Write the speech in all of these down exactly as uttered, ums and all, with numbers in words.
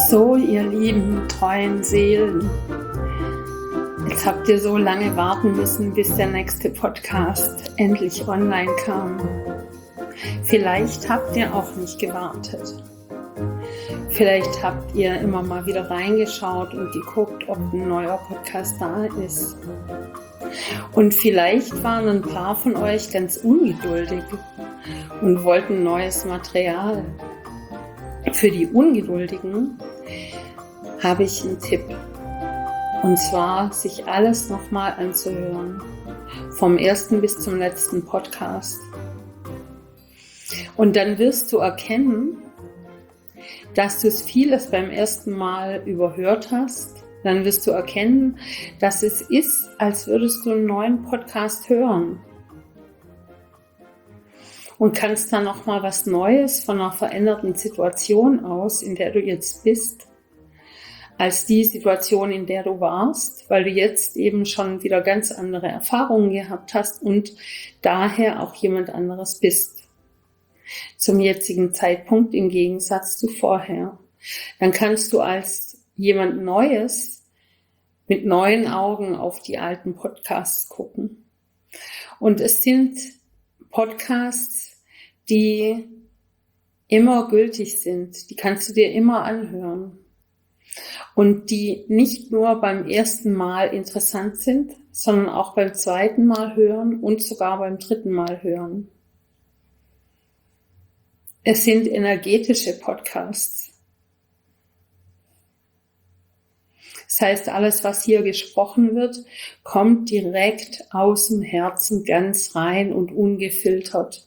So, ihr lieben, treuen Seelen, jetzt habt ihr so lange warten müssen, bis der nächste Podcast endlich online kam. Vielleicht habt ihr auch nicht gewartet. Vielleicht habt ihr immer mal wieder reingeschaut und geguckt, ob ein neuer Podcast da ist. Und vielleicht waren ein paar von euch ganz ungeduldig und wollten neues Material. Für die Ungeduldigen habe ich einen Tipp. Und zwar, sich alles nochmal anzuhören. Vom ersten bis zum letzten Podcast. Und dann wirst du erkennen, dass du es vieles beim ersten Mal überhört hast. Dann wirst du erkennen, dass es ist, als würdest du einen neuen Podcast hören. Und kannst dann nochmal was Neues von einer veränderten Situation aus, in der du jetzt bist, als die Situation, in der du warst, weil du jetzt eben schon wieder ganz andere Erfahrungen gehabt hast und daher auch jemand anderes bist. Zum jetzigen Zeitpunkt im Gegensatz zu vorher. Dann kannst du als jemand Neues mit neuen Augen auf die alten Podcasts gucken. Und es sind Podcasts, die immer gültig sind. Die kannst du dir immer anhören. Und die nicht nur beim ersten Mal interessant sind, sondern auch beim zweiten Mal hören und sogar beim dritten Mal hören. Es sind energetische Podcasts. Das heißt, alles, was hier gesprochen wird, kommt direkt aus dem Herzen ganz rein und ungefiltert.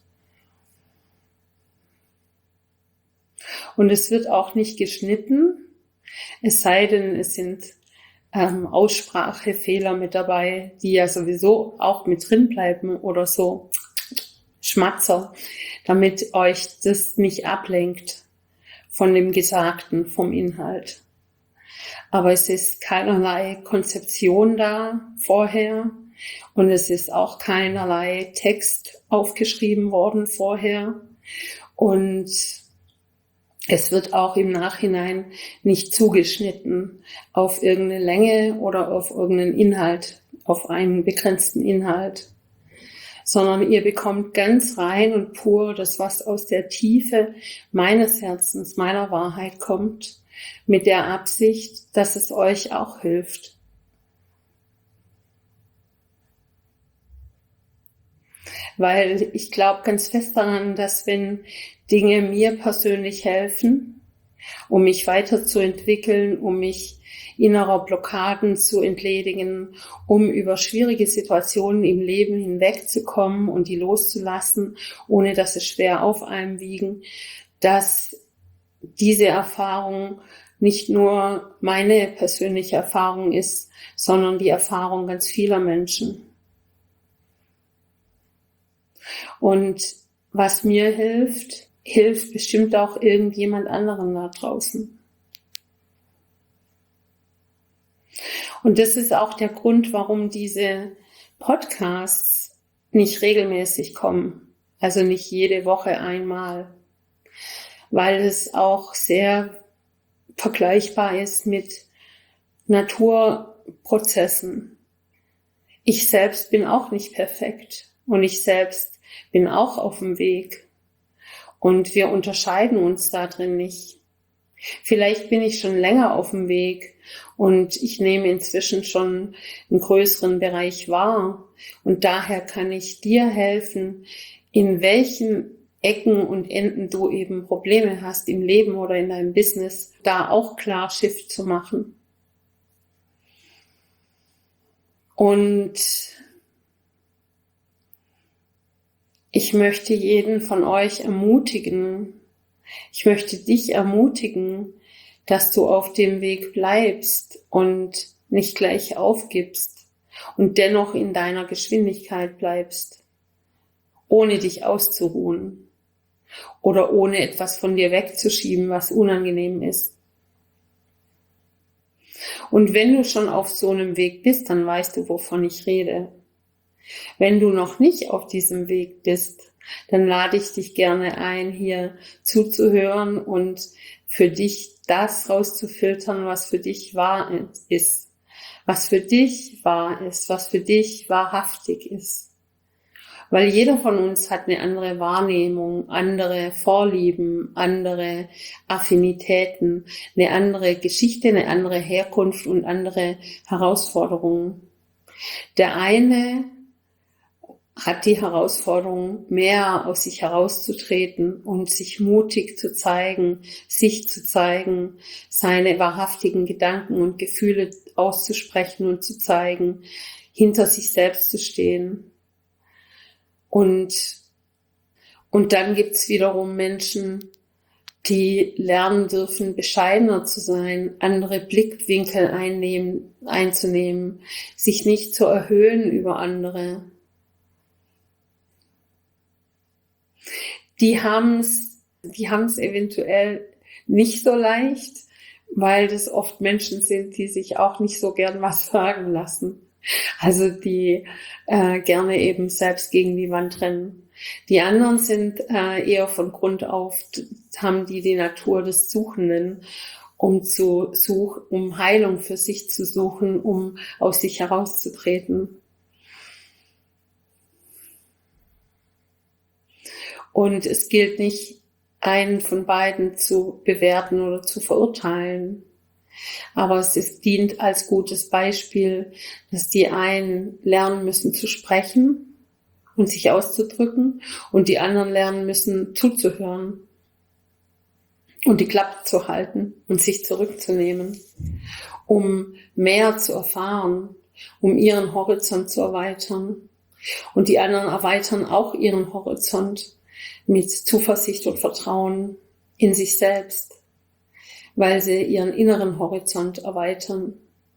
Und es wird auch nicht geschnitten, es sei denn, es sind ähm, Aussprachefehler mit dabei, die ja sowieso auch mit drin bleiben oder so Schmatzer, damit euch das nicht ablenkt von dem Gesagten, vom Inhalt. Aber es ist keinerlei Konzeption da vorher und es ist auch keinerlei Text aufgeschrieben worden vorher und es wird auch im Nachhinein nicht zugeschnitten auf irgendeine Länge oder auf irgendeinen Inhalt, auf einen begrenzten Inhalt, sondern ihr bekommt ganz rein und pur das, was aus der Tiefe meines Herzens, meiner Wahrheit kommt, mit der Absicht, dass es euch auch hilft. Weil ich glaube ganz fest daran, dass wenn Dinge mir persönlich helfen, um mich weiterzuentwickeln, um mich innerer Blockaden zu entledigen, um über schwierige Situationen im Leben hinwegzukommen und die loszulassen, ohne dass es schwer auf einem wiegen, dass diese Erfahrung nicht nur meine persönliche Erfahrung ist, sondern die Erfahrung ganz vieler Menschen. Und was mir hilft, hilft bestimmt auch irgendjemand anderen da draußen. Und das ist auch der Grund, warum diese Podcasts nicht regelmäßig kommen. Also nicht jede Woche einmal. Weil es auch sehr vergleichbar ist mit Naturprozessen. Ich selbst bin auch nicht perfekt und ich selbst bin auch auf dem Weg und wir unterscheiden uns da drin nicht. Vielleicht bin ich schon länger auf dem Weg und ich nehme inzwischen schon einen größeren Bereich wahr und daher kann ich dir helfen, in welchen Ecken und Enden du eben Probleme hast im Leben oder in deinem Business, da auch klar Shift zu machen. Und ich möchte jeden von euch ermutigen, ich möchte dich ermutigen, dass du auf dem Weg bleibst und nicht gleich aufgibst und dennoch in deiner Geschwindigkeit bleibst, ohne dich auszuruhen oder ohne etwas von dir wegzuschieben, was unangenehm ist. Und wenn du schon auf so einem Weg bist, dann weißt du, wovon ich rede. Wenn du noch nicht auf diesem Weg bist, dann lade ich dich gerne ein, hier zuzuhören und für dich das rauszufiltern, was für dich wahr ist, was für dich wahr ist, was für dich wahrhaftig ist. Weil jeder von uns hat eine andere Wahrnehmung, andere Vorlieben, andere Affinitäten, eine andere Geschichte, eine andere Herkunft und andere Herausforderungen. Der eine hat die Herausforderung, mehr aus sich herauszutreten und sich mutig zu zeigen, sich zu zeigen, seine wahrhaftigen Gedanken und Gefühle auszusprechen und zu zeigen, hinter sich selbst zu stehen. Und, und dann gibt's wiederum Menschen, die lernen dürfen, bescheidener zu sein, andere Blickwinkel einnehmen, einzunehmen, sich nicht zu erhöhen über andere. Die haben's, die haben's eventuell nicht so leicht, weil das oft Menschen sind, die sich auch nicht so gern was sagen lassen. Also die äh, gerne eben selbst gegen die Wand rennen. Die anderen sind äh, eher von Grund auf, haben die die Natur des Suchenden, um zu suchen, um Heilung für sich zu suchen, um aus sich herauszutreten. Und es gilt nicht, einen von beiden zu bewerten oder zu verurteilen. Aber es ist, dient als gutes Beispiel, dass die einen lernen müssen zu sprechen und sich auszudrücken und die anderen lernen müssen zuzuhören und die Klappe zu halten und sich zurückzunehmen, um mehr zu erfahren, um ihren Horizont zu erweitern. Und die anderen erweitern auch ihren Horizont mit Zuversicht und Vertrauen in sich selbst, weil sie ihren inneren Horizont erweitern.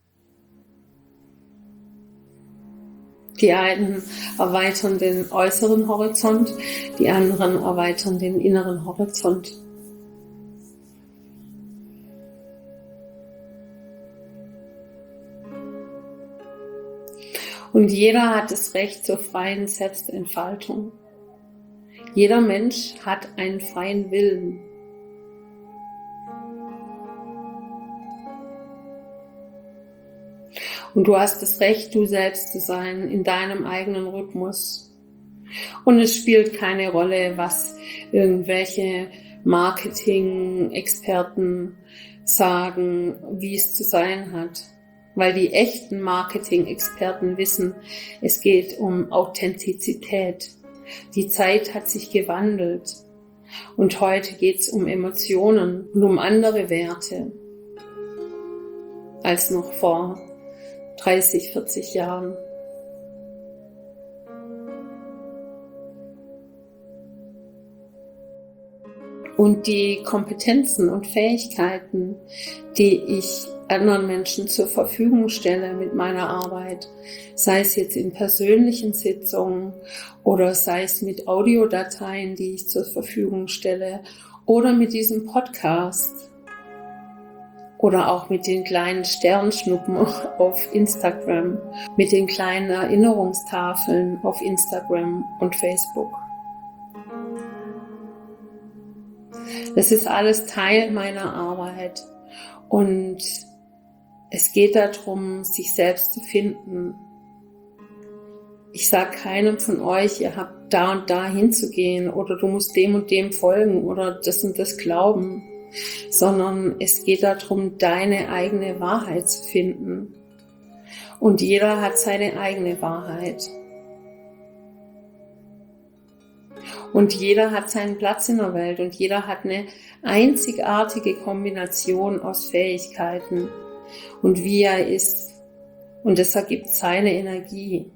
Die einen erweitern den äußeren Horizont, die anderen erweitern den inneren Horizont. Und jeder hat das Recht zur freien Selbstentfaltung. Jeder Mensch hat einen freien Willen. Und du hast das Recht, du selbst zu sein, in deinem eigenen Rhythmus. Und es spielt keine Rolle, was irgendwelche Marketing-Experten sagen, wie es zu sein hat. Weil die echten Marketing-Experten wissen, es geht um Authentizität. Die Zeit hat sich gewandelt. Und heute geht es um Emotionen und um andere Werte als noch vor dreißig, vierzig Jahren. Und die Kompetenzen und Fähigkeiten, die ich anderen Menschen zur Verfügung stelle mit meiner Arbeit, sei es jetzt in persönlichen Sitzungen oder sei es mit Audiodateien, die ich zur Verfügung stelle oder mit diesem Podcast oder auch mit den kleinen Sternschnuppen auf Instagram, mit den kleinen Erinnerungstafeln auf Instagram und Facebook. Das ist alles Teil meiner Arbeit und es geht darum, sich selbst zu finden. Ich sage keinem von euch, ihr habt da und da hinzugehen oder du musst dem und dem folgen oder das und das glauben, sondern es geht darum, deine eigene Wahrheit zu finden. Und jeder hat seine eigene Wahrheit. Und jeder hat seinen Platz in der Welt und jeder hat eine einzigartige Kombination aus Fähigkeiten und wie er ist. Und das ergibt seine Energie.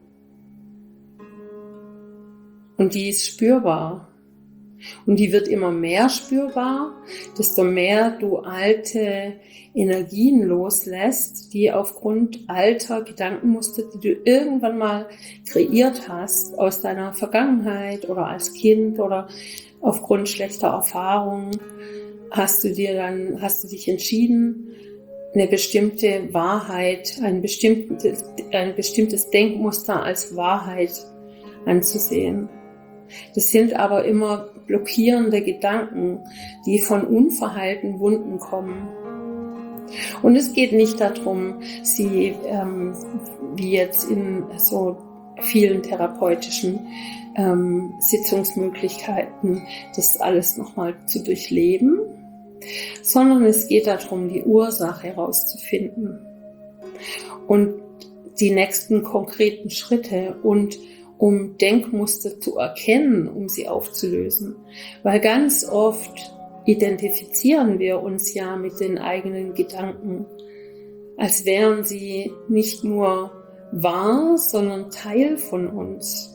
Und die ist spürbar. Und die wird immer mehr spürbar, desto mehr du alte Energien loslässt, die aufgrund alter Gedankenmuster, die du irgendwann mal kreiert hast, aus deiner Vergangenheit oder als Kind oder aufgrund schlechter Erfahrungen, hast du dir dann, hast du dich entschieden, eine bestimmte Wahrheit, ein bestimmtes, ein bestimmtes Denkmuster als Wahrheit anzusehen. Das sind aber immer blockierende Gedanken, die von unverheilten Wunden kommen. Und es geht nicht darum, sie, ähm, wie jetzt in so vielen therapeutischen ähm, Sitzungsmöglichkeiten, das alles nochmal zu durchleben, sondern es geht darum, die Ursache herauszufinden und die nächsten konkreten Schritte und um Denkmuster zu erkennen, um sie aufzulösen. Weil ganz oft identifizieren wir uns ja mit den eigenen Gedanken, als wären sie nicht nur wahr, sondern Teil von uns.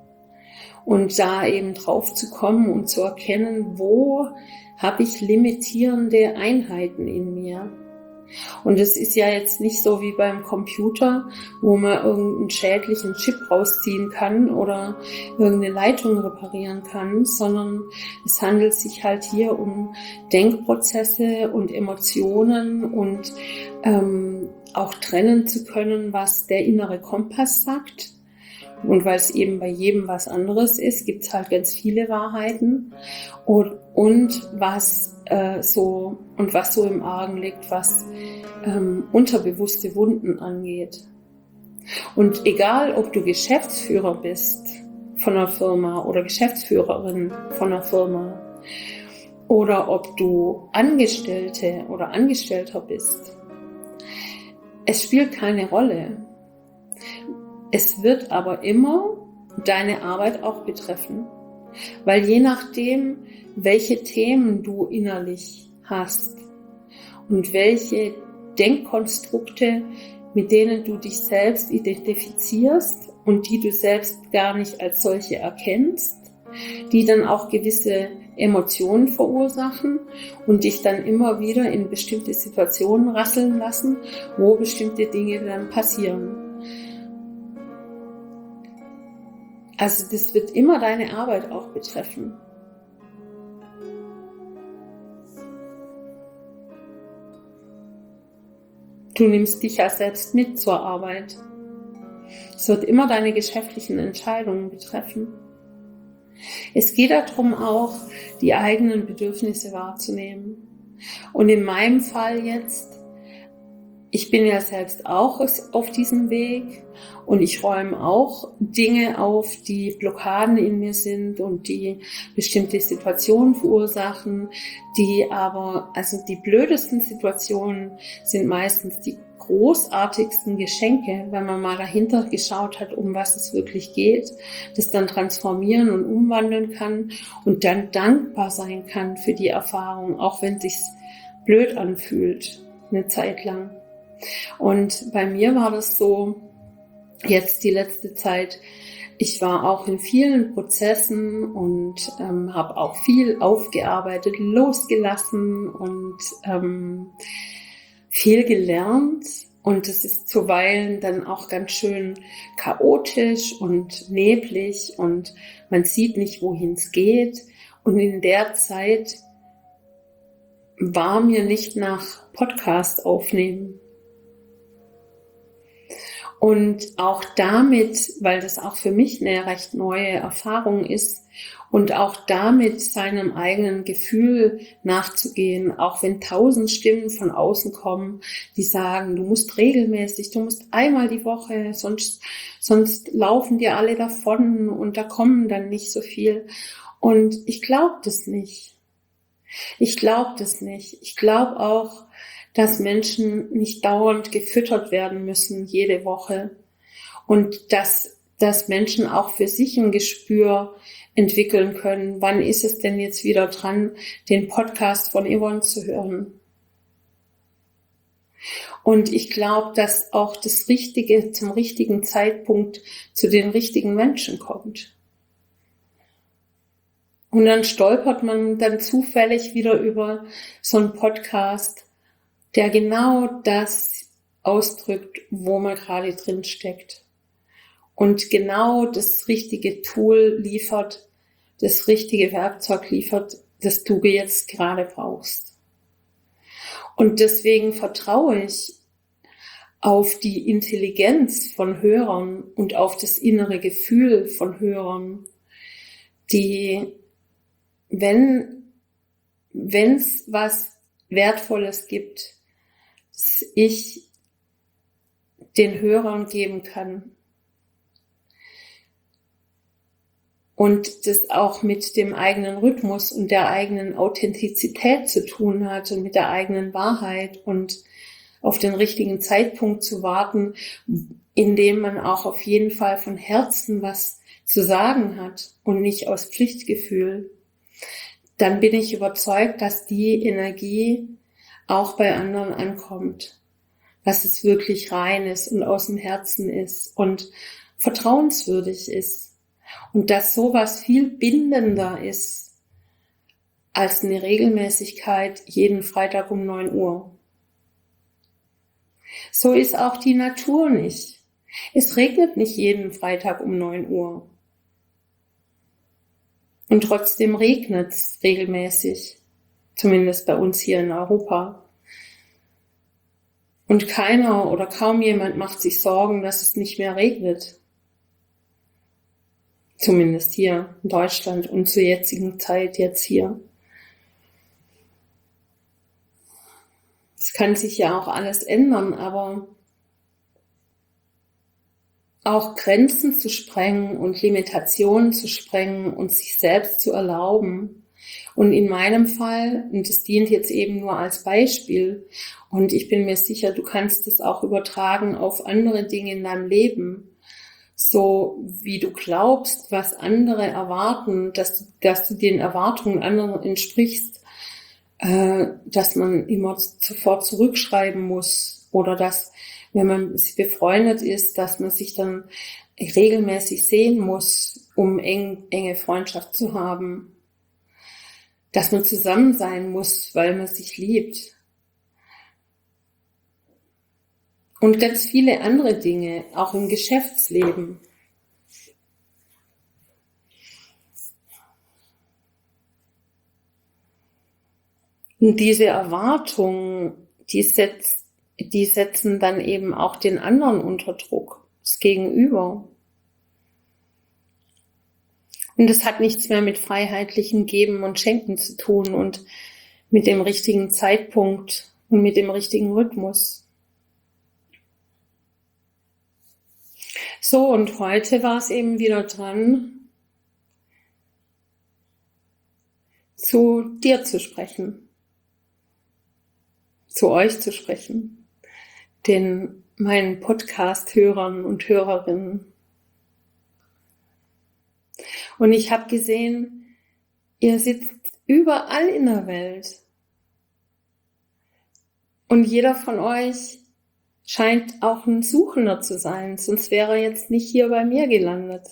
Und da eben drauf zu kommen und zu erkennen, wo habe ich limitierende Einheiten in mir. Und es ist ja jetzt nicht so wie beim Computer, wo man irgendeinen schädlichen Chip rausziehen kann oder irgendeine Leitung reparieren kann, sondern es handelt sich halt hier um Denkprozesse und Emotionen und ähm, auch trennen zu können, was der innere Kompass sagt. Und weil es eben bei jedem was anderes ist, gibt es halt ganz viele Wahrheiten und, und was äh, so und was so im Argen liegt, was ähm, unterbewusste Wunden angeht. Und egal, ob du Geschäftsführer bist von einer Firma oder Geschäftsführerin von einer Firma oder ob du Angestellte oder Angestellter bist, es spielt keine Rolle. Es wird aber immer deine Arbeit auch betreffen, weil je nachdem, welche Themen du innerlich hast und welche Denkkonstrukte, mit denen du dich selbst identifizierst und die du selbst gar nicht als solche erkennst, die dann auch gewisse Emotionen verursachen und dich dann immer wieder in bestimmte Situationen rasseln lassen, wo bestimmte Dinge dann passieren. Also das wird immer deine Arbeit auch betreffen. Du nimmst dich ja selbst mit zur Arbeit. Es wird immer deine geschäftlichen Entscheidungen betreffen. Es geht darum auch, die eigenen Bedürfnisse wahrzunehmen. Und in meinem Fall jetzt, ich bin ja selbst auch auf diesem Weg und ich räume auch Dinge auf, die Blockaden in mir sind und die bestimmte Situationen verursachen, die aber, also die blödesten Situationen sind meistens die großartigsten Geschenke, wenn man mal dahinter geschaut hat, um was es wirklich geht, das dann transformieren und umwandeln kann und dann dankbar sein kann für die Erfahrung, auch wenn es sich blöd anfühlt, eine Zeit lang. Und bei mir war das so, jetzt die letzte Zeit, ich war auch in vielen Prozessen und ähm, habe auch viel aufgearbeitet, losgelassen und ähm, viel gelernt. Und es ist zuweilen dann auch ganz schön chaotisch und neblig und man sieht nicht, wohin es geht. Und in der Zeit war mir nicht nach Podcast aufnehmen. Und auch damit, weil das auch für mich eine recht neue Erfahrung ist und auch damit seinem eigenen Gefühl nachzugehen, auch wenn tausend Stimmen von außen kommen, die sagen, du musst regelmäßig, du musst einmal die Woche, sonst, sonst laufen dir alle davon und da kommen dann nicht so viel. Und ich glaube das nicht. Ich glaube das nicht. Ich glaube auch, dass Menschen nicht dauernd gefüttert werden müssen, jede Woche. Und dass, dass Menschen auch für sich ein Gespür entwickeln können. Wann ist es denn jetzt wieder dran, den Podcast von Yvonne zu hören? Und ich glaube, dass auch das Richtige zum richtigen Zeitpunkt zu den richtigen Menschen kommt. Und dann stolpert man dann zufällig wieder über so einen Podcast, der genau das ausdrückt, wo man gerade drin steckt. Und genau das richtige Tool liefert, das richtige Werkzeug liefert, das du jetzt gerade brauchst. Und deswegen vertraue ich auf die Intelligenz von Hörern und auf das innere Gefühl von Hörern, die, wenn, wenn's was Wertvolles gibt, das ich den Hörern geben kann und das auch mit dem eigenen Rhythmus und der eigenen Authentizität zu tun hat und mit der eigenen Wahrheit und auf den richtigen Zeitpunkt zu warten, indem man auch auf jeden Fall von Herzen was zu sagen hat und nicht aus Pflichtgefühl, dann bin ich überzeugt, dass die Energie auch bei anderen ankommt, dass es wirklich rein ist und aus dem Herzen ist und vertrauenswürdig ist und dass sowas viel bindender ist als eine Regelmäßigkeit jeden Freitag um neun Uhr. So ist auch die Natur nicht. Es regnet nicht jeden Freitag um neun Uhr. Und trotzdem regnet es regelmäßig, zumindest bei uns hier in Europa. Und keiner oder kaum jemand macht sich Sorgen, dass es nicht mehr regnet. Zumindest hier in Deutschland und zur jetzigen Zeit jetzt hier. Es kann sich ja auch alles ändern, aber auch Grenzen zu sprengen und Limitationen zu sprengen und sich selbst zu erlauben. Und in meinem Fall, und das dient jetzt eben nur als Beispiel, und ich bin mir sicher, du kannst es auch übertragen auf andere Dinge in deinem Leben, so wie du glaubst, was andere erwarten, dass du, dass du den Erwartungen anderer entsprichst, äh, dass man immer sofort zurückschreiben muss oder dass, wenn man befreundet ist, dass man sich dann regelmäßig sehen muss, um eng, enge Freundschaft zu haben. Dass man zusammen sein muss, weil man sich liebt. Und ganz viele andere Dinge, auch im Geschäftsleben. Und diese Erwartungen, die setzt die setzen dann eben auch den anderen unter Druck, das Gegenüber. Und das hat nichts mehr mit freiheitlichem Geben und Schenken zu tun und mit dem richtigen Zeitpunkt und mit dem richtigen Rhythmus. So, und heute war es eben wieder dran, zu dir zu sprechen, zu euch zu sprechen. Den meinen Podcast-Hörern und Hörerinnen. Und ich habe gesehen, ihr sitzt überall in der Welt. Und jeder von euch scheint auch ein Suchender zu sein, sonst wäre er jetzt nicht hier bei mir gelandet.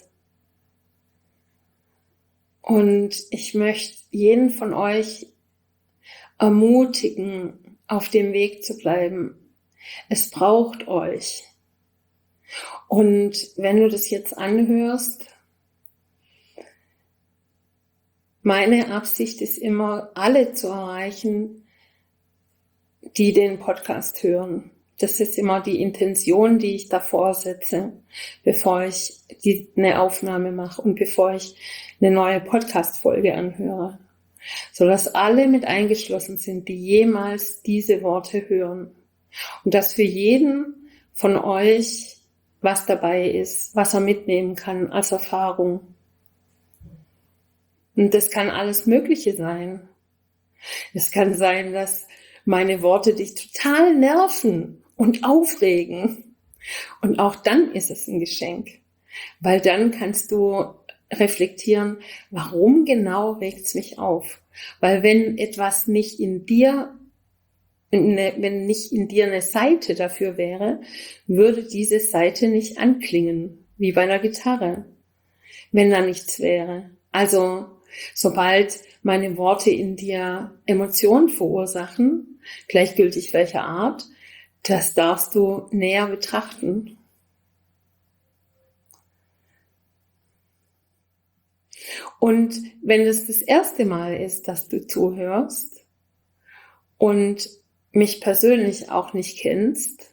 Und ich möchte jeden von euch ermutigen, auf dem Weg zu bleiben. Es braucht euch. Und wenn du das jetzt anhörst, meine Absicht ist immer, alle zu erreichen, die den Podcast hören. Das ist immer die Intention, die ich davor setze, bevor ich die, eine Aufnahme mache und bevor ich eine neue Podcast-Folge anhöre. Sodass alle mit eingeschlossen sind, die jemals diese Worte hören. Und dass für jeden von euch was dabei ist, was er mitnehmen kann als Erfahrung. Und das kann alles Mögliche sein. Es kann sein, dass meine Worte dich total nerven und aufregen. Und auch dann ist es ein Geschenk. Weil dann kannst du reflektieren, warum genau regt es mich auf? Weil wenn etwas nicht in dir wenn nicht in dir eine Seite dafür wäre, würde diese Seite nicht anklingen, wie bei einer Gitarre, wenn da nichts wäre. Also, sobald meine Worte in dir Emotionen verursachen, gleichgültig welcher Art, das darfst du näher betrachten. Und wenn es das erste Mal ist, dass du zuhörst und mich persönlich auch nicht kennst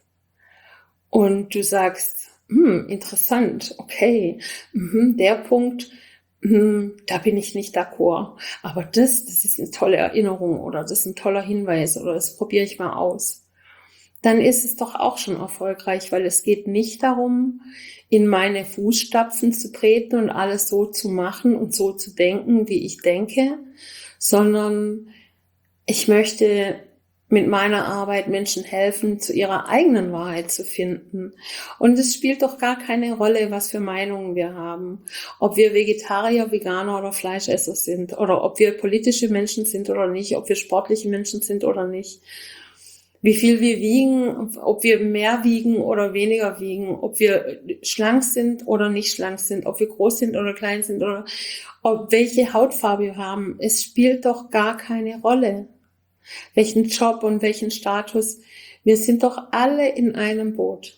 und du sagst, hm, interessant, okay, mhm, der Punkt hm, da bin ich nicht d'accord. Aber das, das ist eine tolle Erinnerung oder das ist ein toller Hinweis oder das probiere ich mal aus. Dann ist es doch auch schon erfolgreich, weil es geht nicht darum, in meine Fußstapfen zu treten und alles so zu machen und so zu denken, wie ich denke, sondern ich möchte mit meiner Arbeit Menschen helfen, zu ihrer eigenen Wahrheit zu finden. Und es spielt doch gar keine Rolle, was für Meinungen wir haben. Ob wir Vegetarier, Veganer oder Fleischesser sind oder ob wir politische Menschen sind oder nicht, ob wir sportliche Menschen sind oder nicht. Wie viel wir wiegen, ob wir mehr wiegen oder weniger wiegen, ob wir schlank sind oder nicht schlank sind, ob wir groß sind oder klein sind oder ob welche Hautfarbe wir haben. Es spielt doch gar keine Rolle, welchen Job und welchen Status. Wir sind doch alle in einem Boot.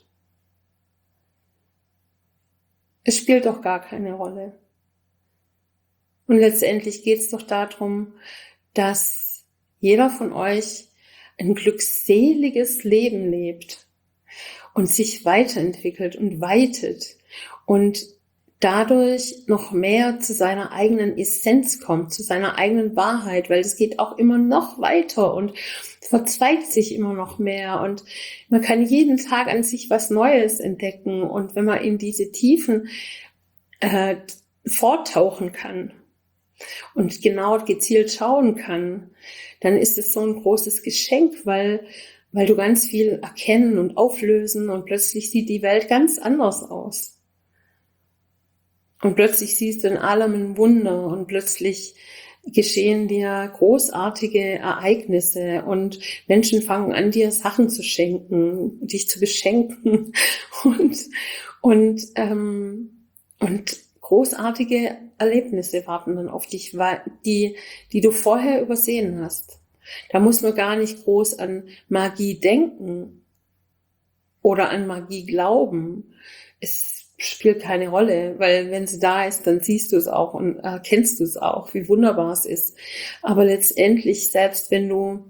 Es spielt doch gar keine Rolle. Und letztendlich geht es doch darum, dass jeder von euch ein glückseliges Leben lebt und sich weiterentwickelt und weitet und dadurch noch mehr zu seiner eigenen Essenz kommt, zu seiner eigenen Wahrheit, weil es geht auch immer noch weiter und verzweigt sich immer noch mehr und man kann jeden Tag an sich was Neues entdecken und wenn man in diese Tiefen äh, forttauchen kann und genau gezielt schauen kann, dann ist es so ein großes Geschenk, weil, weil du ganz viel erkennen und auflösen und plötzlich sieht die Welt ganz anders aus. Und plötzlich siehst du in allem ein Wunder und plötzlich geschehen dir großartige Ereignisse und Menschen fangen an, dir Sachen zu schenken, dich zu beschenken und, und, ähm, und großartige Erlebnisse warten dann auf dich, die, die du vorher übersehen hast. Da muss man gar nicht groß an Magie denken oder an Magie glauben. Es spielt keine Rolle, weil wenn sie da ist, dann siehst du es auch und erkennst du es auch, wie wunderbar es ist. Aber letztendlich, selbst wenn du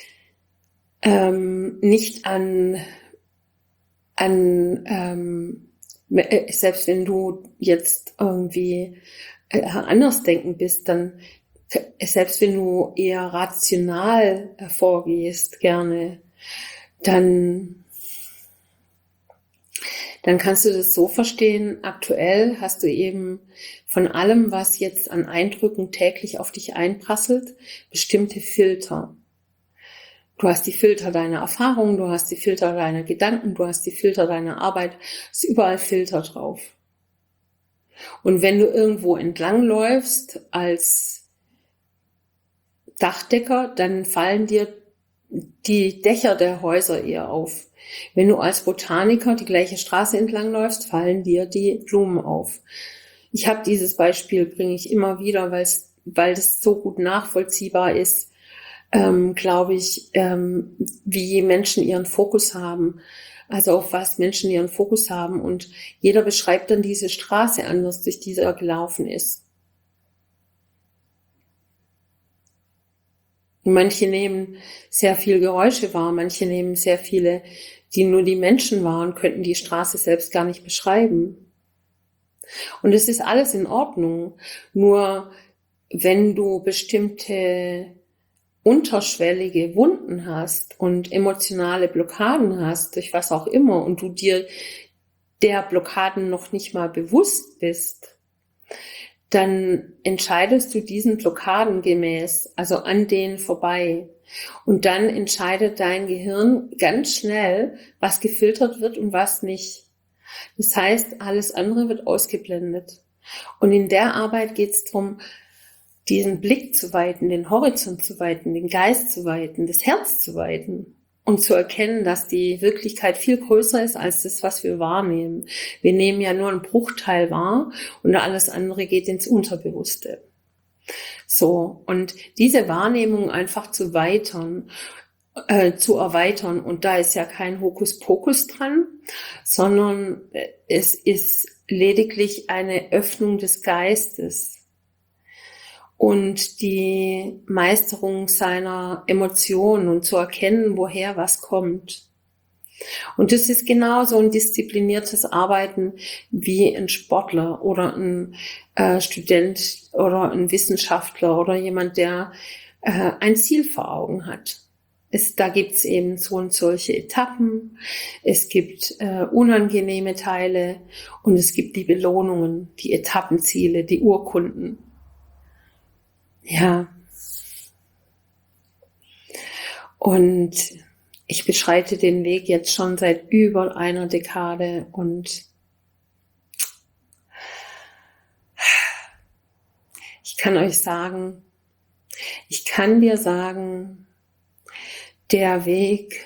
ähm, nicht an, an ähm, selbst wenn du jetzt irgendwie äh, anders denken bist, dann selbst wenn du eher rational vorgehst gerne, dann dann kannst du das so verstehen, aktuell hast du eben von allem, was jetzt an Eindrücken täglich auf dich einprasselt, bestimmte Filter. Du hast die Filter deiner Erfahrungen, du hast die Filter deiner Gedanken, du hast die Filter deiner Arbeit, es ist überall Filter drauf. Und wenn du irgendwo entlangläufst als Dachdecker, dann fallen dir die Dächer der Häuser eher auf. Wenn du als Botaniker die gleiche Straße entlangläufst, fallen dir die Blumen auf. Ich habe dieses Beispiel, bringe ich immer wieder, weil es, weil das so gut nachvollziehbar ist, ähm, glaube ich, ähm, wie Menschen ihren Fokus haben. Also auf was Menschen ihren Fokus haben. Und jeder beschreibt dann diese Straße anders, durch die er gelaufen ist. Und manche nehmen sehr viel Geräusche wahr, manche nehmen sehr viele, die nur die Menschen waren, könnten die Straße selbst gar nicht beschreiben. Und es ist alles in Ordnung. Nur wenn du bestimmte unterschwellige Wunden hast und emotionale Blockaden hast, durch was auch immer, und du dir der Blockaden noch nicht mal bewusst bist, dann entscheidest du diesen Blockaden gemäß, also an denen vorbei. Und dann entscheidet dein Gehirn ganz schnell, was gefiltert wird und was nicht. Das heißt, alles andere wird ausgeblendet. Und in der Arbeit geht es darum, diesen Blick zu weiten, den Horizont zu weiten, den Geist zu weiten, das Herz zu weiten und zu erkennen, dass die Wirklichkeit viel größer ist als das, was wir wahrnehmen. Wir nehmen ja nur einen Bruchteil wahr und alles andere geht ins Unterbewusste. So, und diese Wahrnehmung einfach zu weitern, äh, zu erweitern, und da ist ja kein Hokuspokus dran, sondern es ist lediglich eine Öffnung des Geistes und die Meisterung seiner Emotionen und zu erkennen, woher was kommt. Und das ist genauso ein diszipliniertes Arbeiten wie ein Sportler oder ein äh, Student oder ein Wissenschaftler oder jemand, der äh, ein Ziel vor Augen hat. Es, da gibt's eben so und solche Etappen, es gibt äh, unangenehme Teile und es gibt die Belohnungen, die Etappenziele, die Urkunden. Ja. Und ich beschreite den Weg jetzt schon seit über einer Dekade und ich kann euch sagen, ich kann dir sagen, der Weg,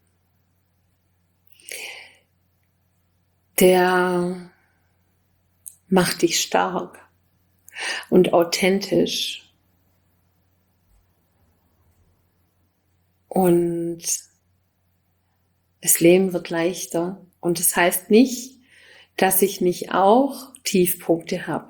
der macht dich stark und authentisch. Und das Leben wird leichter. Und das heißt nicht, dass ich nicht auch Tiefpunkte habe.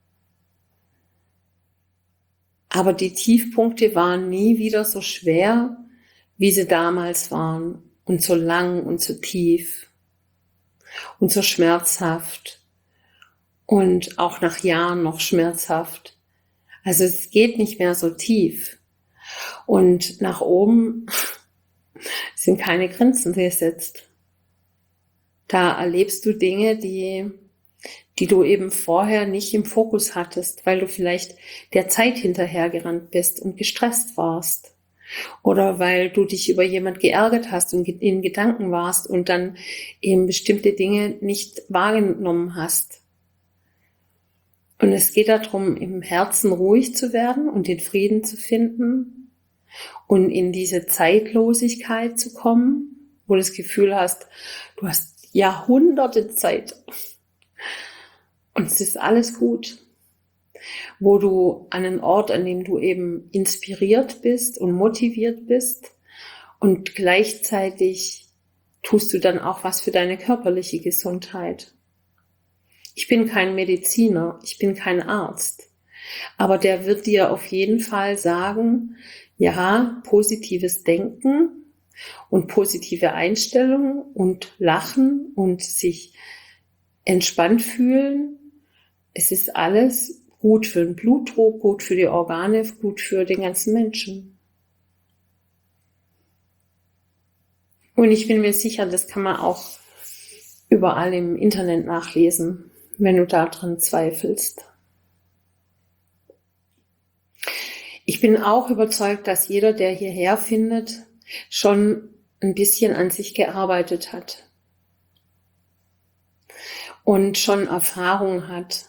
Aber die Tiefpunkte waren nie wieder so schwer, wie sie damals waren. Und so lang und so tief. Und so schmerzhaft. Und auch nach Jahren noch schmerzhaft. Also es geht nicht mehr so tief. Und nach oben sind keine Grenzen gesetzt. Da erlebst du Dinge, die, die du eben vorher nicht im Fokus hattest, weil du vielleicht der Zeit hinterhergerannt bist und gestresst warst. Oder weil du dich über jemand geärgert hast und in Gedanken warst und dann eben bestimmte Dinge nicht wahrgenommen hast. Und es geht darum, im Herzen ruhig zu werden und den Frieden zu finden und in diese Zeitlosigkeit zu kommen, wo du das Gefühl hast, du hast Jahrhunderte Zeit und es ist alles gut. Wo du an einen Ort, an dem du eben inspiriert bist und motiviert bist und gleichzeitig tust du dann auch was für deine körperliche Gesundheit. Ich bin kein Mediziner, ich bin kein Arzt, aber der wird dir auf jeden Fall sagen, ja, positives Denken und positive Einstellung und Lachen und sich entspannt fühlen, es ist alles gut für den Blutdruck, gut für die Organe, gut für den ganzen Menschen. Und ich bin mir sicher, das kann man auch überall im Internet nachlesen, wenn du daran zweifelst. Ich bin auch überzeugt, dass jeder, der hierher findet, schon ein bisschen an sich gearbeitet hat und schon Erfahrung hat.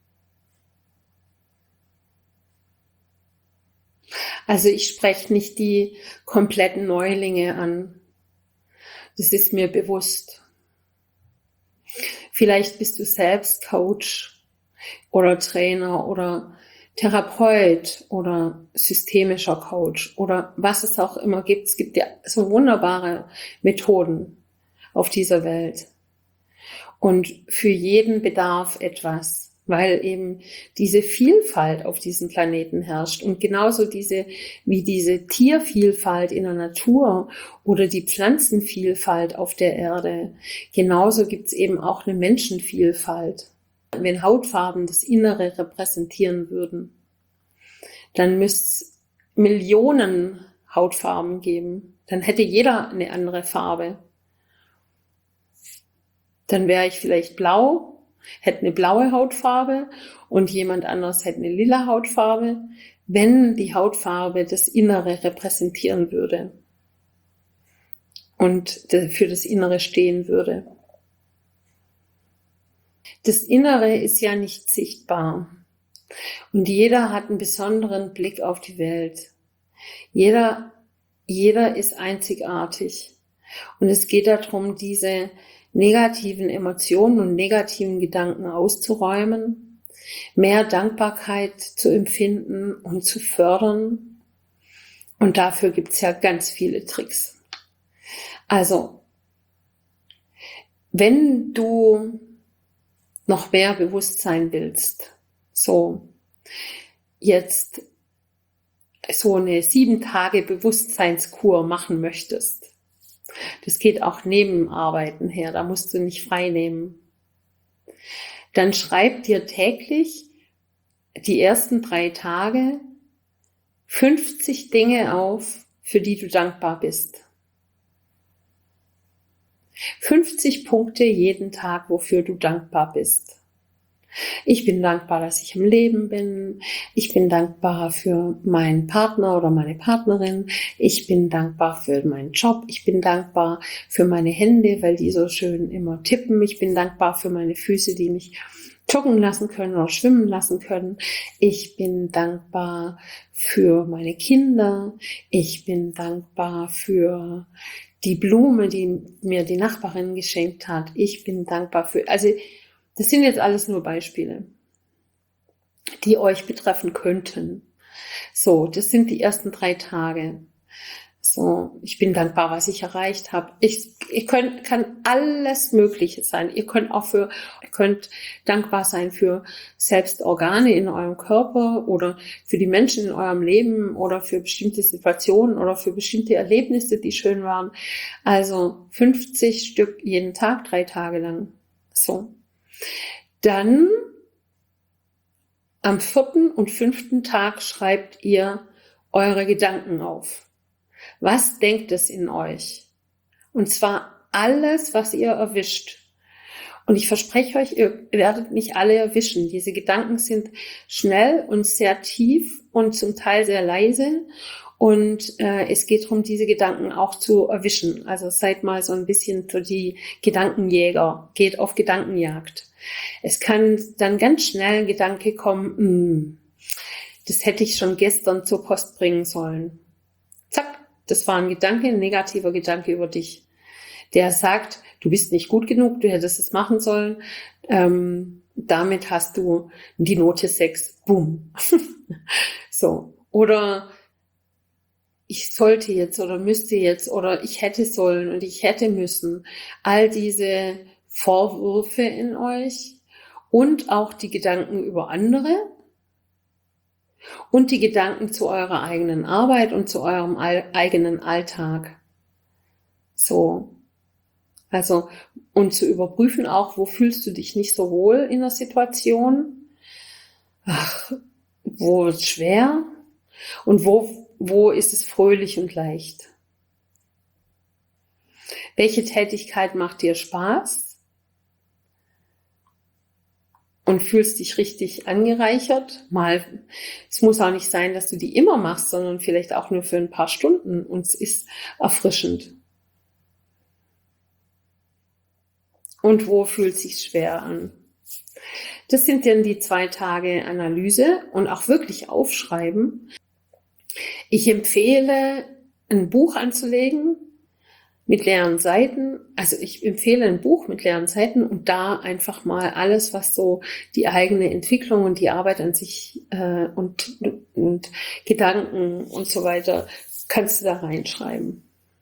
Also ich spreche nicht die kompletten Neulinge an. Das ist mir bewusst. Vielleicht bist du selbst Coach oder Trainer oder Therapeut oder systemischer Coach oder was es auch immer gibt. Es gibt ja so wunderbare Methoden auf dieser Welt. Und für jeden bedarf etwas, weil eben diese Vielfalt auf diesem Planeten herrscht und genauso diese, wie diese Tiervielfalt in der Natur oder die Pflanzenvielfalt auf der Erde, genauso gibt es eben auch eine Menschenvielfalt. Wenn Hautfarben das Innere repräsentieren würden, dann müsste es Millionen Hautfarben geben. Dann hätte jeder eine andere Farbe. Dann wäre ich vielleicht blau, hätte eine blaue Hautfarbe und jemand anderes hätte eine lila Hautfarbe, wenn die Hautfarbe das Innere repräsentieren würde und für das Innere stehen würde. Das Innere ist ja nicht sichtbar und jeder hat einen besonderen Blick auf die Welt. Jeder, jeder ist einzigartig und es geht darum, diese negativen Emotionen und negativen Gedanken auszuräumen, mehr Dankbarkeit zu empfinden und zu fördern. Und dafür gibt es ja ganz viele Tricks. Also, wenn du noch mehr Bewusstsein willst, so jetzt so eine sieben Tage Bewusstseinskur machen möchtest Das geht auch neben Arbeiten her, da musst du nicht frei nehmen. Dann schreib dir täglich die ersten drei Tage fünfzig Dinge auf, für die du dankbar bist. fünfzig Punkte jeden Tag, wofür du dankbar bist. Ich bin dankbar, dass ich im Leben bin. Ich bin dankbar für meinen Partner oder meine Partnerin. Ich bin dankbar für meinen Job. Ich bin dankbar für meine Hände, weil die so schön immer tippen. Ich bin dankbar für meine Füße, die mich joggen lassen können oder schwimmen lassen können. Ich bin dankbar für meine Kinder. Ich bin dankbar für die Blume, die mir die Nachbarin geschenkt hat. Ich bin dankbar für, also das sind jetzt alles nur Beispiele, die euch betreffen könnten. So, das sind die ersten drei Tage. So, ich bin dankbar, was ich erreicht habe. Ich, ich könnt, kann alles Mögliche sein. Ihr könnt auch für, ihr könnt dankbar sein für selbst Organe in eurem Körper oder für die Menschen in eurem Leben oder für bestimmte Situationen oder für bestimmte Erlebnisse, die schön waren. Also fünfzig Stück jeden Tag, drei Tage lang. So. Dann am vierten und fünften Tag schreibt ihr eure Gedanken auf. Was denkt es in euch? Und zwar alles, was ihr erwischt. Und ich verspreche euch, ihr werdet nicht alle erwischen. Diese Gedanken sind schnell und sehr tief und zum Teil sehr leise. Und äh, es geht darum, diese Gedanken auch zu erwischen. Also seid mal so ein bisschen für die Gedankenjäger. Geht auf Gedankenjagd. Es kann dann ganz schnell ein Gedanke kommen, hm, das hätte ich schon gestern zur Post bringen sollen. Zack, das war ein Gedanke, ein negativer Gedanke über dich. Der sagt, du bist nicht gut genug, du hättest es machen sollen. Ähm, damit hast du die Note sechs. Boom. So. Oder ich sollte jetzt oder müsste jetzt oder ich hätte sollen und ich hätte müssen. All diese Vorwürfe in euch und auch die Gedanken über andere und die Gedanken zu eurer eigenen Arbeit und zu eurem eigenen Alltag. So. Also, und zu überprüfen auch, wo fühlst du dich nicht so wohl in der Situation? Ach, wo wird es schwer? Und wo, wo ist es fröhlich und leicht? Welche Tätigkeit macht dir Spaß? Und fühlst dich richtig angereichert? Mal, es muss auch nicht sein, dass du die immer machst, sondern vielleicht auch nur für ein paar Stunden und es ist erfrischend. Und wo fühlt es sich schwer an? Das sind dann die zwei Tage Analyse und auch wirklich aufschreiben. Ich empfehle, ein Buch anzulegen mit leeren Seiten. Also ich empfehle ein Buch mit leeren Seiten und da einfach mal alles, was so die eigene Entwicklung und die Arbeit an sich äh, und, und Gedanken und so weiter, kannst du da reinschreiben.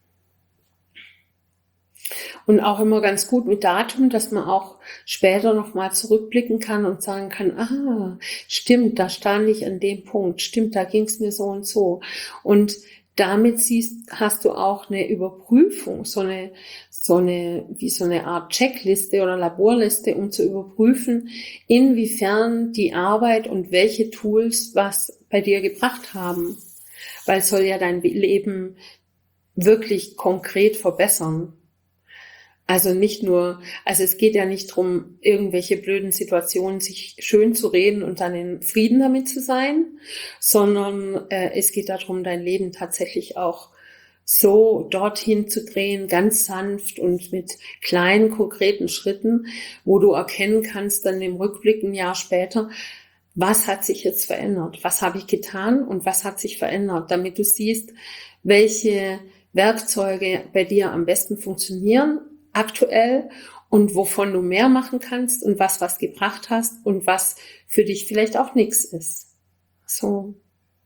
Und auch immer ganz gut mit Datum, dass man auch später nochmal zurückblicken kann und sagen kann, ah, stimmt, da stand ich an dem Punkt, stimmt, da ging es mir so und so. Und damit siehst, hast du auch eine Überprüfung, so eine, so eine, wie so eine Art Checkliste oder Laborliste, um zu überprüfen, inwiefern die Arbeit und welche Tools was bei dir gebracht haben. Weil es soll ja dein Leben wirklich konkret verbessern. Also nicht nur, also es geht ja nicht drum, irgendwelche blöden Situationen sich schön zu reden und dann in Frieden damit zu sein, sondern äh, es geht darum, dein Leben tatsächlich auch so dorthin zu drehen, ganz sanft und mit kleinen, konkreten Schritten, wo du erkennen kannst, dann im Rückblick ein Jahr später, was hat sich jetzt verändert? Was habe ich getan und was hat sich verändert? Damit du siehst, welche Werkzeuge bei dir am besten funktionieren aktuell und wovon du mehr machen kannst und was was gebracht hast und was für dich vielleicht auch nichts ist. So.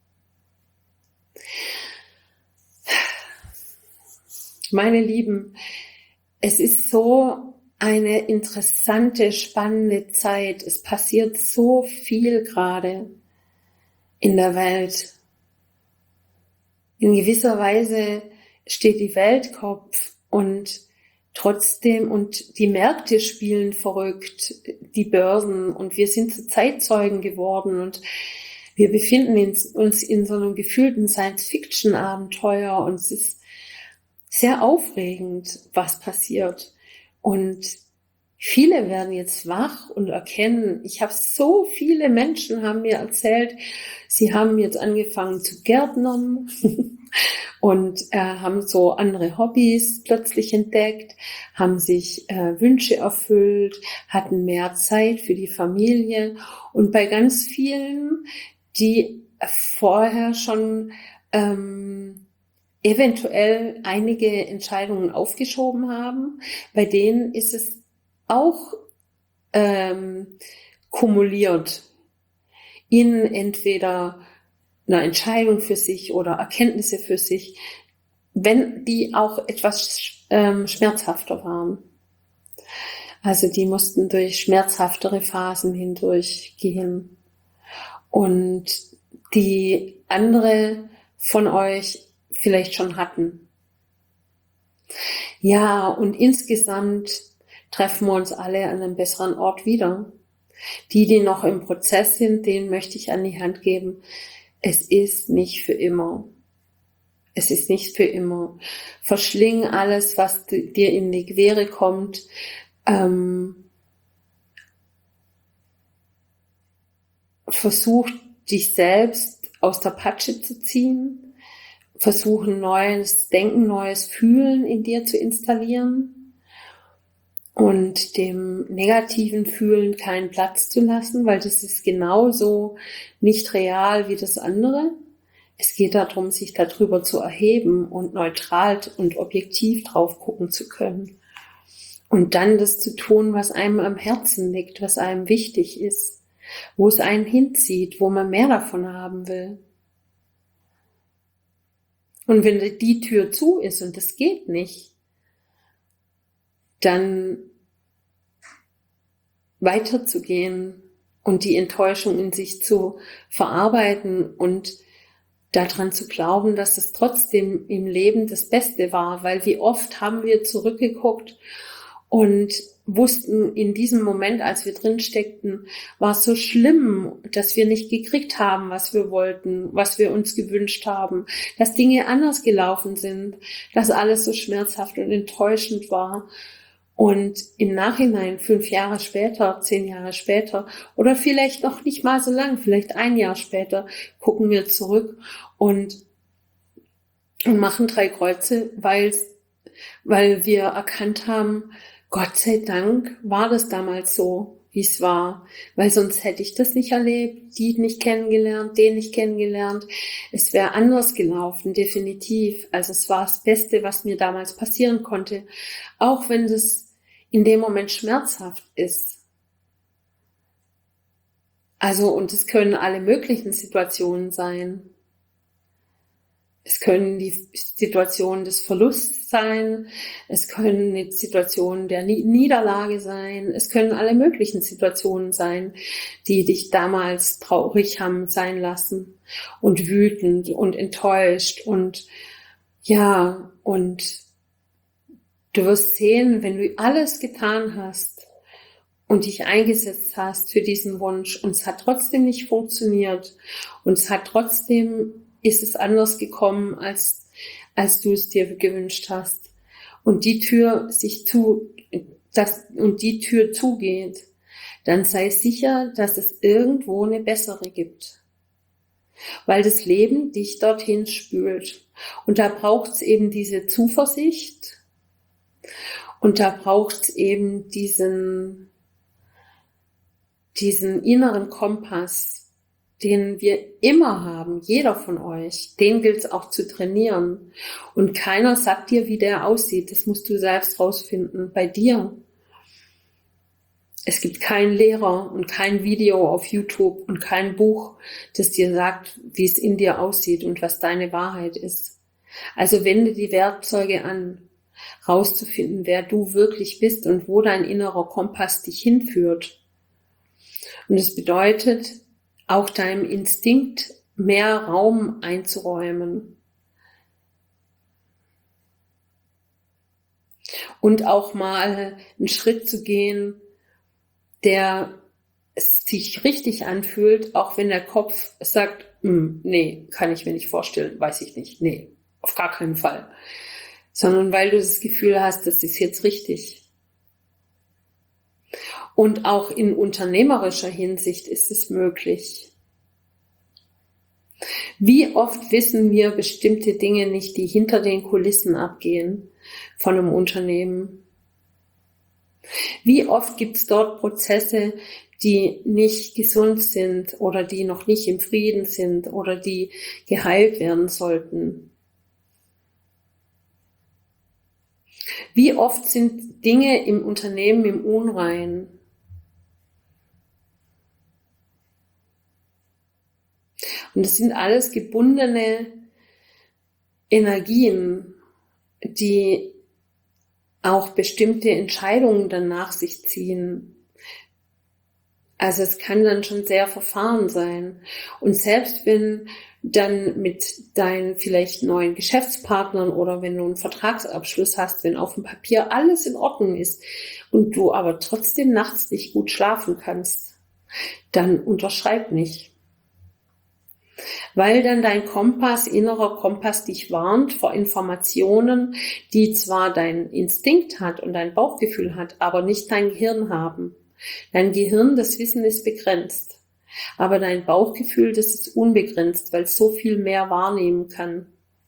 Meine Lieben, es ist so eine interessante, spannende Zeit. Es passiert so viel gerade in der Welt. In gewisser Weise steht die Welt Kopf. Und trotzdem, und die Märkte spielen verrückt, die Börsen, und wir sind zu Zeitzeugen geworden und wir befinden uns in so einem gefühlten Science-Fiction-Abenteuer und es ist sehr aufregend, was passiert. Und viele werden jetzt wach und erkennen, ich habe so viele Menschen haben mir erzählt, sie haben jetzt angefangen zu gärtnern und äh, haben so andere Hobbys plötzlich entdeckt, haben sich äh, Wünsche erfüllt, hatten mehr Zeit für die Familie. Und bei ganz vielen, die vorher schon ähm, eventuell einige Entscheidungen aufgeschoben haben, bei denen ist es auch ähm, kumuliert in entweder einer Entscheidung für sich oder Erkenntnisse für sich, wenn die auch etwas ähm, schmerzhafter waren. Also die mussten durch schmerzhaftere Phasen hindurchgehen. Und die andere von euch vielleicht schon hatten. Ja, und insgesamt treffen wir uns alle an einem besseren Ort wieder. Die, die noch im Prozess sind, denen möchte ich an die Hand geben. Es ist nicht für immer. Es ist nicht für immer. Verschling alles, was dir in die Quere kommt. Ähm, versuch, dich selbst aus der Patsche zu ziehen. Versuchen, neues Denken, neues Fühlen in dir zu installieren und dem negativen Fühlen keinen Platz zu lassen, weil das ist genauso nicht real wie das andere. Es geht darum, sich darüber zu erheben und neutral und objektiv drauf gucken zu können. Und dann das zu tun, was einem am Herzen liegt, was einem wichtig ist, wo es einen hinzieht, wo man mehr davon haben will. Und wenn die Tür zu ist und das geht nicht, dann weiterzugehen und die Enttäuschung in sich zu verarbeiten und daran zu glauben, dass es trotzdem im Leben das Beste war, weil wie oft haben wir zurückgeguckt und wussten in diesem Moment, als wir drin steckten, war es so schlimm, dass wir nicht gekriegt haben, was wir wollten, was wir uns gewünscht haben, dass Dinge anders gelaufen sind, dass alles so schmerzhaft und enttäuschend war. Und im Nachhinein, fünf Jahre später, zehn Jahre später oder vielleicht noch nicht mal so lang, vielleicht ein Jahr später, gucken wir zurück und, und machen drei Kreuze, weil, weil wir erkannt haben, Gott sei Dank war das damals so, wie es war, weil sonst hätte ich das nicht erlebt, die nicht kennengelernt, den nicht kennengelernt. Es wäre anders gelaufen, definitiv. Also es war das Beste, was mir damals passieren konnte, auch wenn das in dem Moment schmerzhaft ist. Also, und es können alle möglichen Situationen sein. Es können die Situationen des Verlusts sein, es können die Situationen der Niederlage sein, es können alle möglichen Situationen sein, die dich damals traurig haben sein lassen und wütend und enttäuscht und ja, und du wirst sehen, wenn du alles getan hast und dich eingesetzt hast für diesen Wunsch und es hat trotzdem nicht funktioniert und es hat trotzdem ist es anders gekommen, als, als du es dir gewünscht hast. Und die Tür sich zu, das, und die Tür zugeht, dann sei sicher, dass es irgendwo eine bessere gibt. Weil das Leben dich dorthin spült. Und da braucht es eben diese Zuversicht. Und da braucht es eben diesen, diesen inneren Kompass, den wir immer haben, jeder von euch, den gilt es auch zu trainieren. Und keiner sagt dir, wie der aussieht. Das musst du selbst rausfinden, bei dir. Es gibt keinen Lehrer und kein Video auf YouTube und kein Buch, das dir sagt, wie es in dir aussieht und was deine Wahrheit ist. Also wende die Werkzeuge an, rauszufinden, wer du wirklich bist und wo dein innerer Kompass dich hinführt. Und es bedeutet, auch deinem Instinkt mehr Raum einzuräumen. Und auch mal einen Schritt zu gehen, der sich richtig anfühlt, auch wenn der Kopf sagt, nee, kann ich mir nicht vorstellen, weiß ich nicht, nee, auf gar keinen Fall. Sondern weil du das Gefühl hast, das ist jetzt richtig. Und auch in unternehmerischer Hinsicht ist es möglich. Wie oft wissen wir bestimmte Dinge nicht, die hinter den Kulissen abgehen von einem Unternehmen? Wie oft gibt es dort Prozesse, die nicht gesund sind oder die noch nicht im Frieden sind oder die geheilt werden sollten? Wie oft sind Dinge im Unternehmen im Unrein? Und es sind alles gebundene Energien, die auch bestimmte Entscheidungen dann nach sich ziehen. Also es kann dann schon sehr verfahren sein. Und selbst wenn dann mit deinen vielleicht neuen Geschäftspartnern oder wenn du einen Vertragsabschluss hast, wenn auf dem Papier alles in Ordnung ist und du aber trotzdem nachts nicht gut schlafen kannst, dann unterschreib nicht. Weil dann dein Kompass, innerer Kompass dich warnt vor Informationen, die zwar dein Instinkt hat und dein Bauchgefühl hat, aber nicht dein Gehirn haben. Dein Gehirn, das Wissen ist begrenzt. Aber dein Bauchgefühl, das ist unbegrenzt, weil es so viel mehr wahrnehmen kann.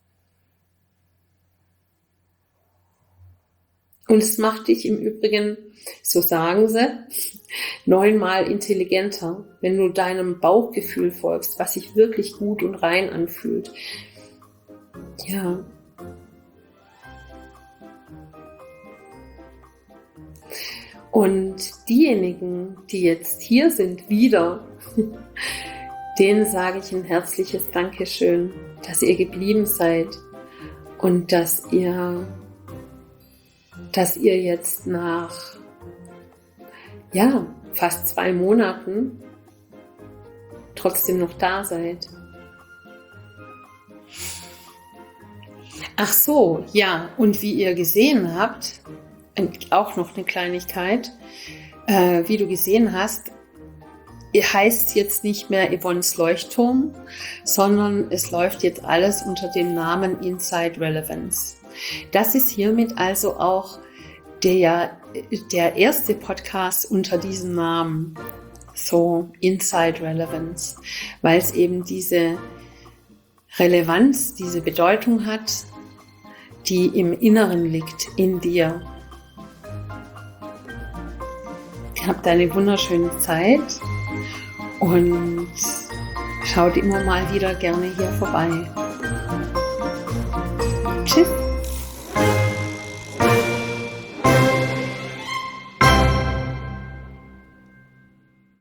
Und es macht dich im Übrigen, so sagen sie, neunmal intelligenter, wenn du deinem Bauchgefühl folgst, was sich wirklich gut und rein anfühlt. Ja. Und diejenigen, die jetzt hier sind, wieder, denen sage ich ein herzliches Dankeschön, dass ihr geblieben seid und dass ihr, dass ihr jetzt nach, ja, fast zwei Monaten trotzdem noch da seid. Ach so, ja, und wie ihr gesehen habt, auch noch eine Kleinigkeit, äh, wie du gesehen hast, heißt jetzt nicht mehr Yvonnes Leuchtturm, sondern es läuft jetzt alles unter dem Namen Inside Relevance. Das ist hiermit also auch der, der erste Podcast unter diesem Namen, so Inside Relevance, weil es eben diese Relevanz, diese Bedeutung hat, die im Inneren liegt, in dir. Habt eine wunderschöne Zeit und schaut immer mal wieder gerne hier vorbei.